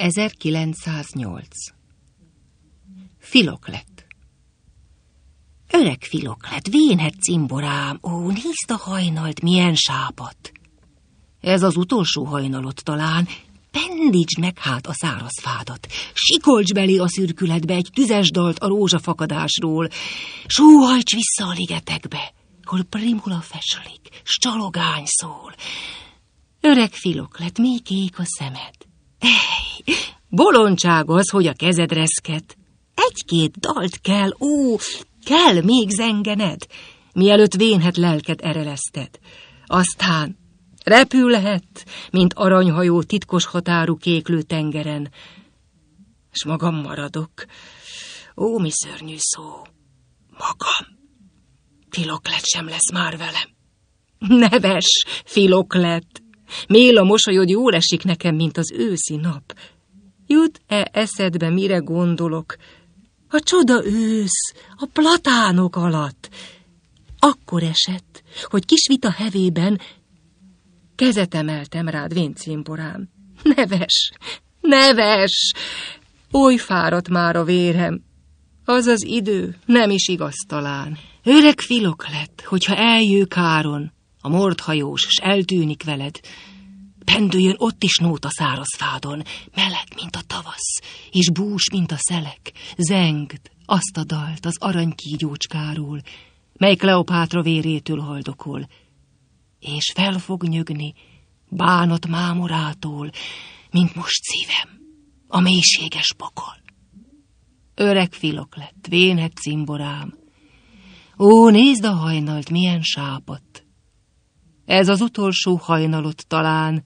1908. Filoklet. Öreg Filoklet, vénhet cimborám, ó, nézd a hajnalt, milyen sápat. Ez az utolsó hajnalot talán, pendítsd meg hát a szárazfádat, sikolcs belé a szürkületbe egy tüzes dalt a rózsafakadásról, sóhajts vissza a ligetekbe, hol primula feslik, s csalogány szól. Öreg Filoklet, mi kék a szemed? Ej, bolondság az, hogy a kezed reszket. Egy-két dalt kell, ó, kell még zengened, mielőtt vénhet lelked ereleszted. Aztán repülhet, mint aranyhajó titkos határú kéklő tengeren. S magam maradok. Ó, mi szörnyű szó. Magam. Filoklet sem lesz már velem. Neves Filoklet. Méla mosolyod jól esik nekem, mint az őszi nap. Jut-e eszedbe, mire gondolok? A csoda ősz, a platánok alatt. Akkor esett, hogy kis vita hevében kezet emeltem rád, vén cimborám. Neves, neves! Oly fáradt már a vérem. Az az idő nem is igaz talán. Öreg Filoklet, hogyha eljő káron, a mordhajós, s eltűnik veled, pendüljön ott is nót a szárazfádon, meleg, mint a tavasz, és bús, mint a szelek, zengd azt a dalt az aranykígyócskáról, mely Kleopátra vérétől haldokol, és fel fog nyögni bánat mámorától, mint most szívem, a mélységes pokol. Öreg Filoklet, vénhet cimborám, ó, nézd a hajnalt, milyen sápadt. Ez az utolsó hajnalot talán.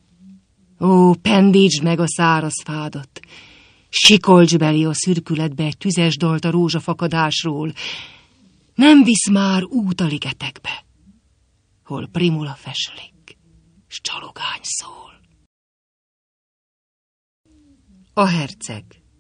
Ó, pendítsd meg a szárazfádat, sikolcs belé a szürkületbe egy tüzes dalt a rózsafakadásról, nem visz már út a ligetekbe, hol primula feslik, s csalogány szól. A herceg.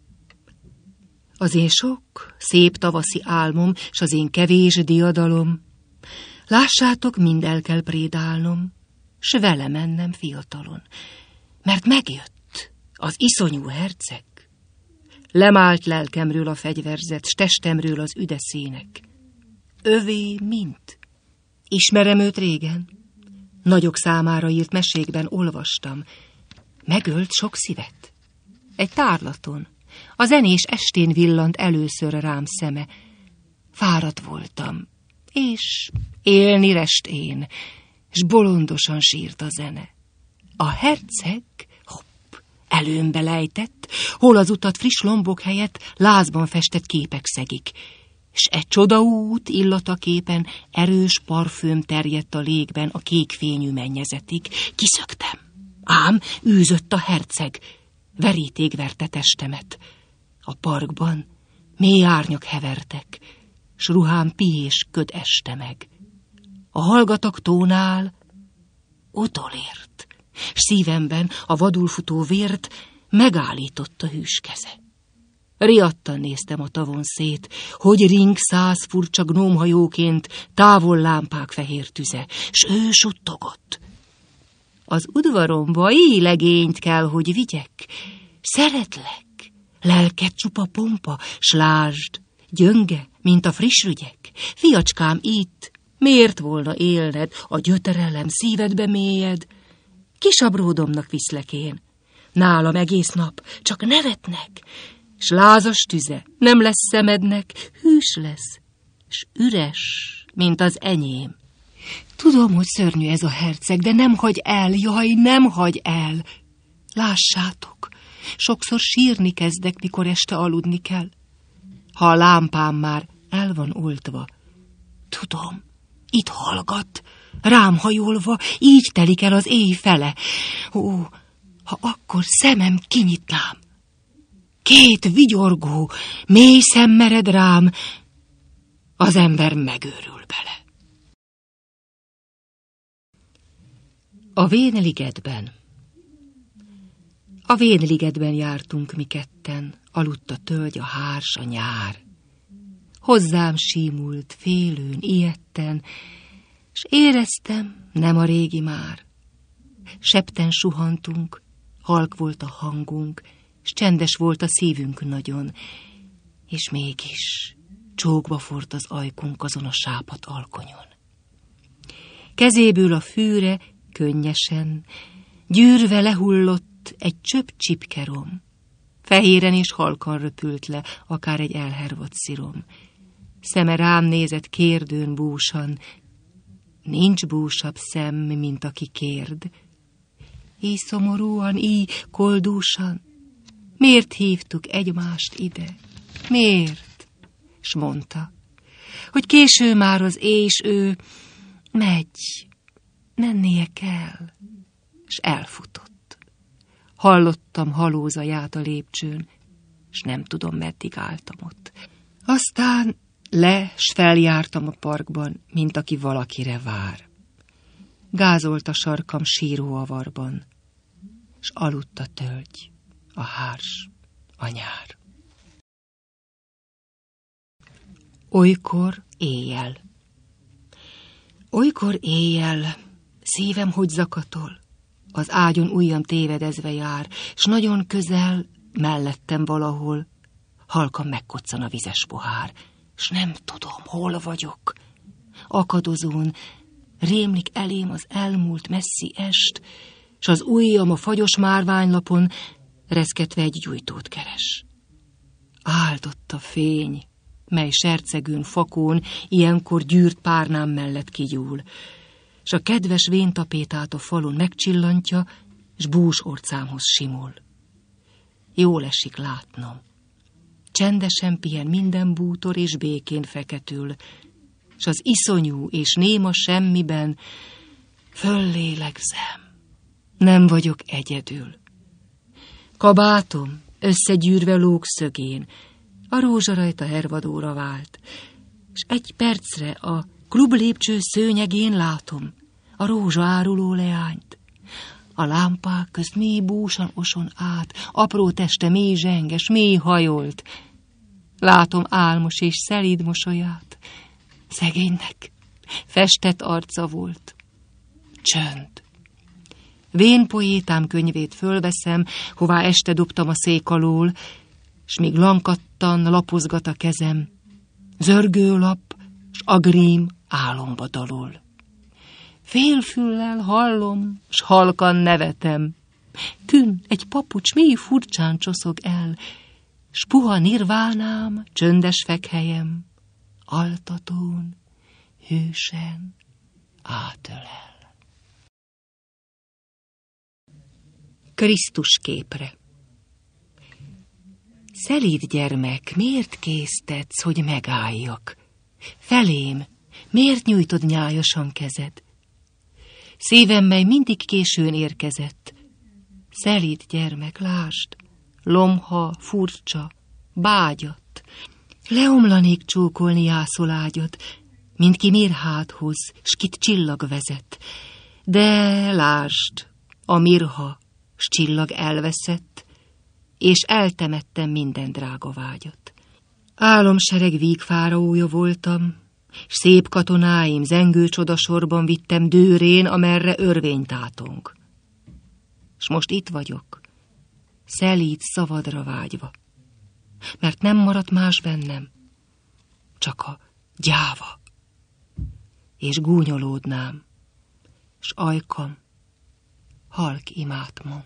Az én sok, szép tavaszi álmom, s az én kevés diadalom, lássátok, mind el kell prédálnom, s vele mennem fiatalon, mert megjött az iszonyú herceg. Lemált lelkemről a fegyverzet, s testemről az üdeszének. Övé mint. Ismerem őt régen, nagyok számára írt mesékben olvastam. Megölt sok szívet. Egy tárlaton, a zenés estén villant először rám szeme. Fáradt voltam, és élni rest én, s bolondosan sírt a zene. A herceg, hopp, előmbe lejtett, hol az utat friss lombok helyett lázban festett képek szegik, s egy csodaút illataképen erős parfüm terjedt a légben a kékfényű mennyezetig. Kiszöktem, ám űzött a herceg, veríték verte testemet. A parkban mély árnyak hevertek, s ruhám pihés köd este meg. A hallgatak tónál utolért, s szívemben a vadulfutó vért megállította hűs keze. Riadtan néztem a tavon szét, hogy ring 100 furcsa gnómhajóként távol lámpák fehér tüze, s ő suttogott. Az udvaromba éjlegényt kell, hogy vigyek, szeretlek, lelked csupa pompa, s lásd, gyönge, mint a friss rügyek. Fiacskám, itt, miért volna élned, a gyötrelem szívedbe mélyed? Kisabródomnak viszlek én, nálam egész nap csak nevetnek, s lázas tüze nem lesz szemednek, hűs lesz, s üres, mint az enyém. Tudom, hogy szörnyű ez a herceg, de nem hagy el, jaj, nem hagy el. Lássátok, sokszor sírni kezdek, mikor este aludni kell. Ha a lámpám már el van oltva, tudom, itt hallgat, rám hajolva, így telik el az éj fele. Ó, ha akkor szemem kinyitnám, két vigyorgó, mély szem mered rám, az ember megőrül bele. A Vénligetben. A Vénligetben jártunk mi ketten, aludt a tölgy, a hárs, a nyár. Hozzám símult, félőn, ijedten, s éreztem, nem a régi már. Septen suhantunk, halk volt a hangunk, s csendes volt a szívünk nagyon, és mégis csókba fort az ajkunk azon a sápadt alkonyon. Kezéből a fűre könnyesen, gyűrve lehullott egy csöpp csipkerom. Fehéren és halkan röpült le, akár egy elhervadt szirom. Szeme rám nézett kérdőn búsan, nincs búsabb szem, mint aki kérd. Így szomorúan, így koldúsan, miért hívtuk egymást ide? Miért? S mondta, hogy késő már az éj, s ő megy, mennie kell, s elfutott. Hallottam halózaját a lépcsőn, s nem tudom, meddig álltam ott. Aztán s feljártam a parkban, mint aki valakire vár. Gázolt a sarkam síró avarban, s aludt a tölgy, a hárs, a nyár. Olykor éjjel. Olykor éjjel, szívem hogy zakatol, az ágyon ujjam tévedezve jár, s nagyon közel, mellettem valahol, halkan megkoccan a vizes pohár, s nem tudom, hol vagyok. Akadozón rémlik elém az elmúlt messzi est, s az ujjam a fagyos márványlapon reszketve egy gyújtót keres. Áldott a fény, mely sercegőn fakón ilyenkor gyűrt párnám mellett kigyúl, s a kedves véntapétát a falon megcsillantja, s bús orcámhoz simul. Jól esik látnom. Csendesen pihen minden bútor, és békén feketül, s az iszonyú és néma semmiben föllélegzem. Nem vagyok egyedül. Kabátom összegyűrve lóg szögén, a rózsa rajta hervadóra vált, s egy percre a klub lépcső szőnyegén látom a rózsa áruló leányt. A lámpák közt mély búsan oson át, apró teste mély zsenges, mély hajolt. Látom álmos és szelíd mosolyát. Szegénynek festett arca volt. Csönd. Vén poétám könyvét fölveszem, hová este dobtam a szék alól, s míg lankattan lapozgat a kezem, zörgő lap, s agrím álomba dalol. Félfüllel hallom, s halkan nevetem. Kün egy papucs mély furcsán csoszog el, s puha nirvánám, csöndes fekhelyem, altatón, hősen átölel. Krisztus képre. Szelíd gyermek, miért késztetsz, hogy megálljak? Felém, miért nyújtod nyájasan kezed? Szívem, mely mindig későn érkezett. Szelíd gyermek, lásd, lomha, furcsa, bágyat. Leomlanék csókolni jászolágyat, mint ki mirhádhoz, s kit csillag vezet. De lásd, a mirha, s csillag elveszett, és eltemettem minden drága vágyat. Álomsereg vígfáraója voltam, s szép katonáim zengő csodasorban vittem dőrén, amerre örvény tátong. S most itt vagyok, szelíd szavadra vágyva, mert nem maradt más bennem, csak a gyáva, és gúnyolódnám, s ajkam halk imát mond.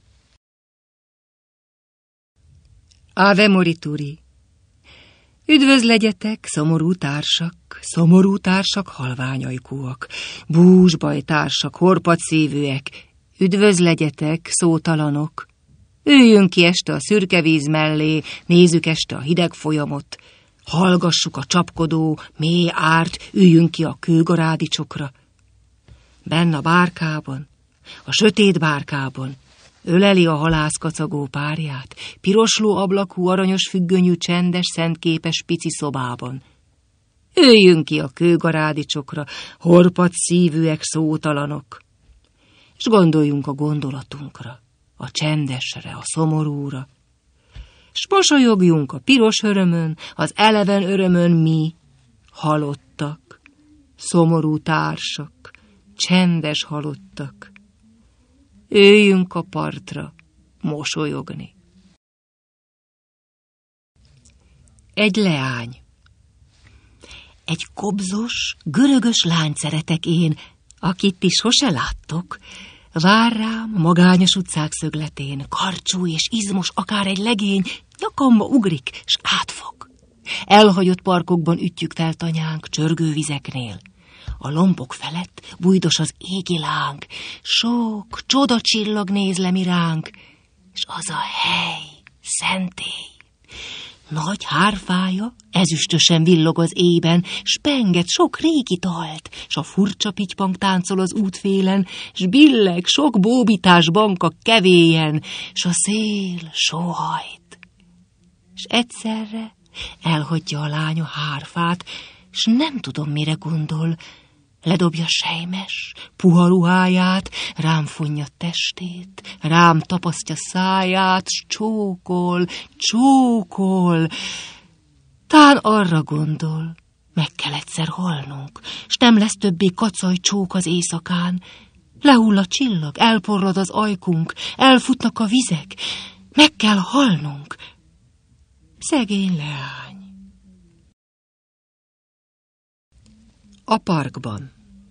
Ave morituri! Üdvözlegyetek, szomorú társak, halványajkúak, búsbajtársak, horpadszívűek, üdvözlegyetek, szótalanok! Üljünk ki este a szürke víz mellé, nézzük este a hideg folyamot, hallgassuk a csapkodó, mély árt, üljünk ki a kőgarádicsokra. Benn a bárkában, a sötét bárkában, öleli a halász kacagó párját, pirosló ablakú, aranyos függönyű, csendes, szentképes pici szobában. Üljünk ki a kőgarádicsokra, horpad szívűek, szótalanok, és gondoljunk a gondolatunkra, a csendesre, a szomorúra, s mosolyogjunk a piros örömön, az eleven örömön mi, halottak, szomorú társak, csendes halottak. Üljünk a partra, mosolyogni. Egy leány. Egy kobzos, görögös lányt szeretek én, akit ti sose láttok. Vár rám magányos utcák szögletén, karcsú és izmos, akár egy legény, nyakamba ugrik, s átfog. Elhagyott parkokban ütjük fel tanyánk, csörgő vizeknél. A lombok felett bújdos az égi láng, sok csodacsillag néz le mi ránk, s az a hely, szentély. Nagy hárfája ezüstösen villog az ében, s penget sok régi dalt, s a furcsa pitypang táncol az útfélen, s billeg sok bóbitás banka kevélyen, s a szél sóhajt. S egyszerre elhagyja a lány a hárfát, s nem tudom, mire gondol. Ledobja sejmes, puha ruháját, rám fonja testét, rám tapasztja száját, s csókol, csókol. Tán arra gondol, meg kell egyszer halnunk, s nem lesz többé kacaj csók az éjszakán. Lehull a csillag, elporlad az ajkunk, elfutnak a vizek, meg kell halnunk. Szegény leány. A parkban.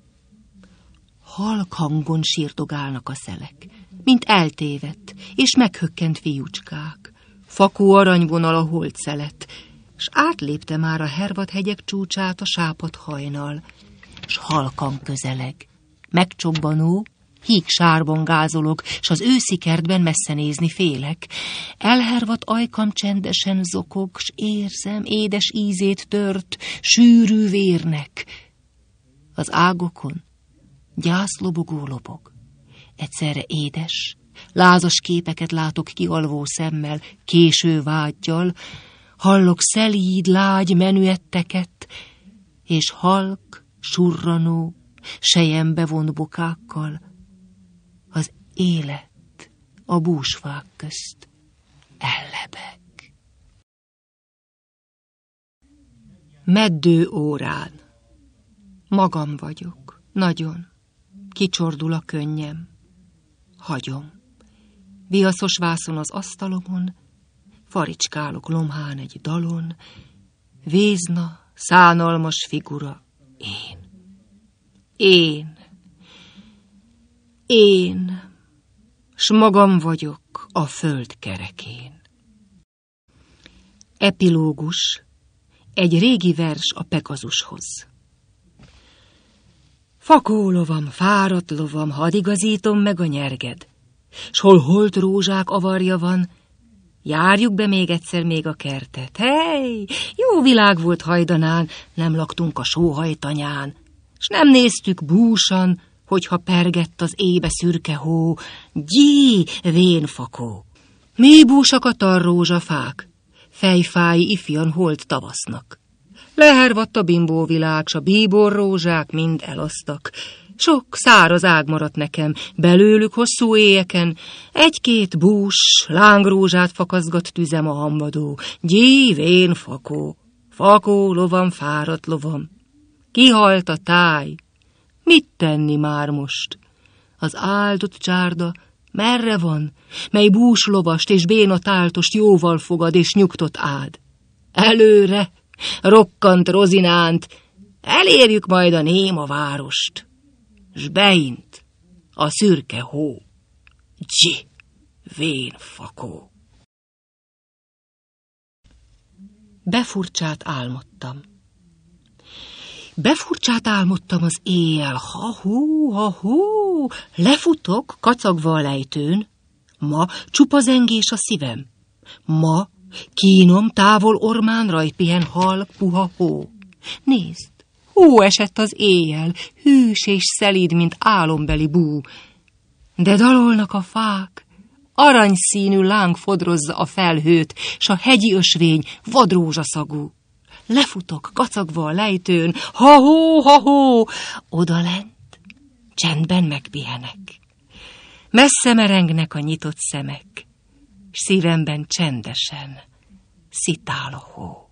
Halk hangon sírdogálnak a szelek, mint eltévedt és meghökkent fiúcskák. Fakó aranyvonal a holtszelet, s átlépte már a Hervad-hegyek csúcsát a sápadt hajnal, s halkan közeleg. Megcsobbanó, híg sárban gázolok, s az őszi kertben messze nézni félek. Elhervadt ajkam csendesen zokog, s érzem édes ízét tört, sűrű vérnek. Az ágokon gyászlobogó lobog. Egyszerre édes, lázas képeket látok kialvó szemmel, késő vággyal, hallok szelíd, lágy menüetteket, és halk, surranó, selyembe vont bokákkal. Az élet a búsfák közt ellebeg. Meddő órán. Magam vagyok, nagyon. Kicsordul a könnyem. Hagyom. Viaszos vászon az asztalomon, faricskálok lomhán egy dalon, vézna, szánalmas figura, én, s magam vagyok a föld kerekén. Epilógus, egy régi vers a Pegazushoz. Fakó lovam, fáradt lovam, hadd igazítom meg a nyerged, s hol holt rózsák avarja van, járjuk be még egyszer még a kertet. Hey, jó világ volt hajdanán, nem laktunk a sóhajtanyán, s nem néztük búsan, hogyha pergett az ébe szürke hó. Gyí, vén fakó! Mi búsak a tarrózsafák, fejfái ifjan holt tavasznak. Lehervadt a bimbóvilág, s a bíborrózsák mind elasztak. Sok száraz ág maradt nekem, belőlük hosszú éjeken, egy-két bús, lángrózsát fakaszgat tüzem a hambadó. Gyí, vén fakó! Fakó lovam, fáradt lovam! Kihalt a táj! Mit tenni már most? Az áldott csárda merre van, mely búslovast és béna táltost jóval fogad és nyugtot ád? Előre, rokkant Rozinánt, elérjük majd a néma várost, s beint a szürke hó. Gyi, vén fakó! Befurcsát álmodtam. Befurcsát álmodtam az éjjel, ha-hú, lefutok, kacagva a lejtőn. Ma csupa zengés a szívem. Ma kínom távol ormán rajt pihen halk, puha hó. Nézd, hó esett az éjjel, hűs és szelíd, mint álombeli bú. De dalolnak a fák, aranyszínű láng fodrozza a felhőt, s a hegyi ösvény vadrózsaszagú. Lefutok, kacagva a lejtőn, ha-hó, odalent, csendben megpihenek. Messze merengnek a nyitott szemek, s szívemben csendesen szitál a hó.